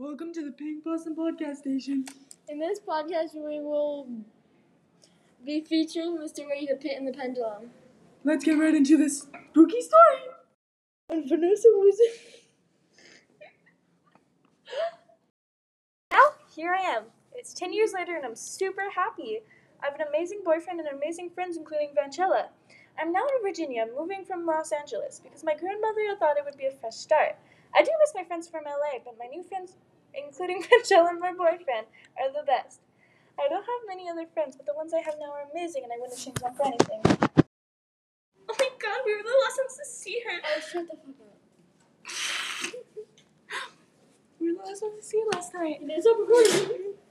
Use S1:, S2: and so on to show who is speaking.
S1: Welcome to the Pink Blossom Podcast Station.
S2: In this podcast, we will be featuring Mr. Ray the Pit and the Pendulum.
S1: Let's get right into this spooky story.
S2: And Vanessa was
S3: Now, here I am. It's 10 years later and I'm super happy. I have an amazing boyfriend and amazing friends, including Vanchella. I'm now in Virginia, moving from Los Angeles, because my grandmother thought it would be a fresh start. I do miss my friends from LA, but my new friends, including Vanchella and my boyfriend, are the best. I don't have many other friends, but the ones I have now are amazing and I wouldn't change them for anything. Oh my god, we were the last ones to see her.
S2: Oh, shut the fuck up.
S3: We were the last ones to see her last night.
S2: It is up recording.